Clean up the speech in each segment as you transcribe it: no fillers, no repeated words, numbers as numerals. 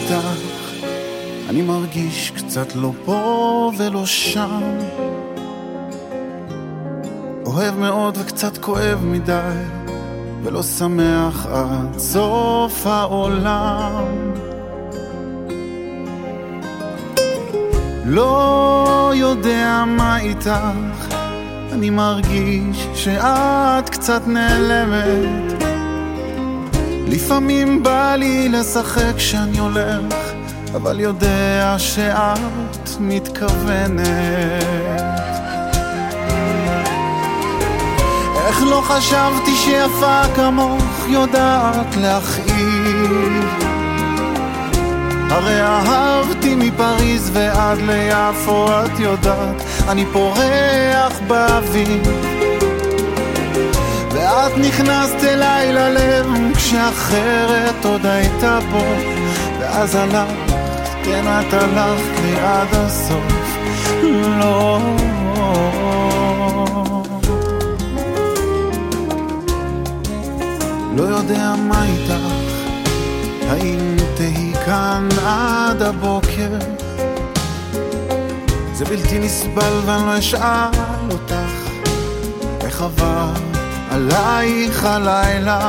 איתך? אני מרגיש קצת לא פה ולא שם, אוהב מאוד וקצת כואב מדי, ולא שמח עד סוף העולם. לא יודע מה איתך, אני מרגיש שאת קצת נעלמת. לפעמים בא לי לשחק כשאני הולך, אבל יודע שאת מתכוונת. איך לא חשבתי שיפה כמוך יודעת להכאיב, הרי אהבתי מפריז ועד ליפו, את יודעת אני פורח באוויר, ואת נכנסת אליי ללב כשאחרת עוד הייתה פה, ואז הלכת, כן את הלכת לי עד הסוף. לא לא יודע מה איתך, האם תהי כאן עד הבוקר? זה בלתי נסבל ואני לא אשאל אותך איך עבר עלייך הלילה.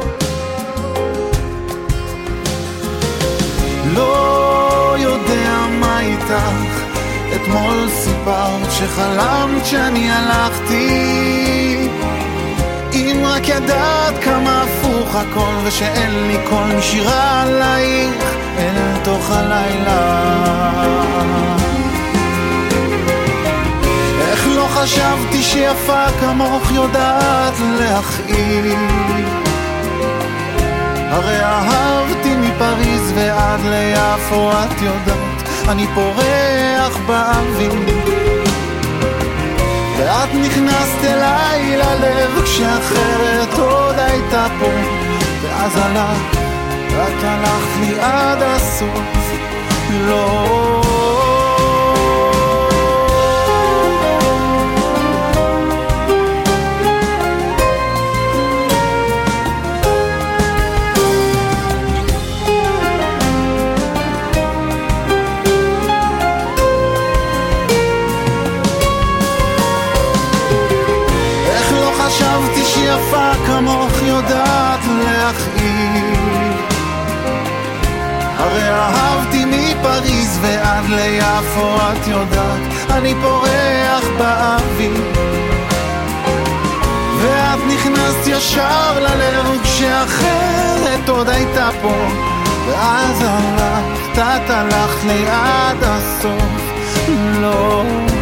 לא יודע מה איתך, אתמול סיפרת שחלמת שאני הלכתי, אם רק ידעת כמה הפוך הכל, ושאין לי קול נשירה עלייך אל תוך הלילה. איך לא חשבתי שיפה כמוך יודעת להכאיב, הרי אהבתי מפריז ועד ליפו, את יודעת אני פורח באוויר, ואת נכנסת אליי ללב כשאחרת עוד הייתה פה, ואז הלכת, את הלכת לי עד הסוף. לא חשבתי שיפה כמוך יודעת להכאיב, הרי אהבתי מפריז ועד ליפו, את יודעת אני פורח באוויר, ואת נכנסת ישר ללב כשאחרת עוד הייתה פה, ואז הלכת, את הלכת לי עד הסוף. לא